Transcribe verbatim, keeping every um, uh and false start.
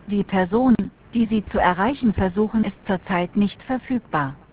Die Person, die Sie zu erreichen versuchen, ist zurzeit nicht verfügbar.